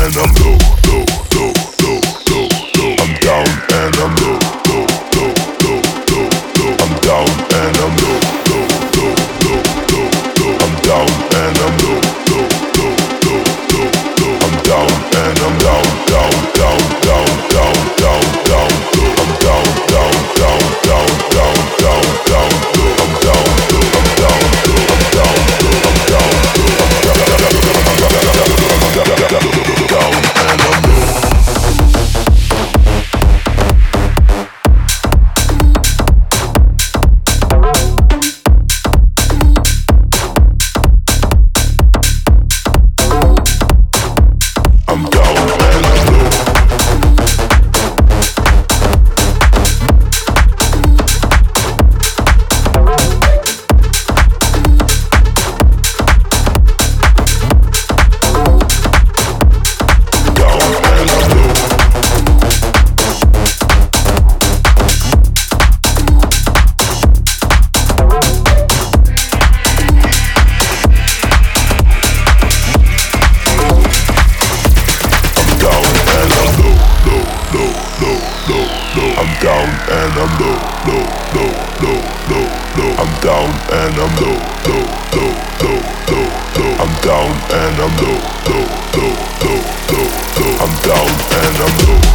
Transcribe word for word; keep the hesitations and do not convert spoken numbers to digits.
and I'm low, low, low, low, low, low. I'm down and I'm low, low, low, low, low, low. I'm down and I'm low, low, low, low, low, low. I'm down and I'm low, low, low, low, low, low. I'm down and I'm down, down, down, down, down, down, down, low. I'm down, down, down, down, down, down, down, low. I'm down, low, I'm down, low, I'm down, low, I'm down, low, I'm down, down and I'm low. I'm down and I'm low, low, low, low, low, low. I'm down and I'm low, low, low, low, low, low. I'm down and I'm low, low, low, low, low, low. I'm down and I'm low.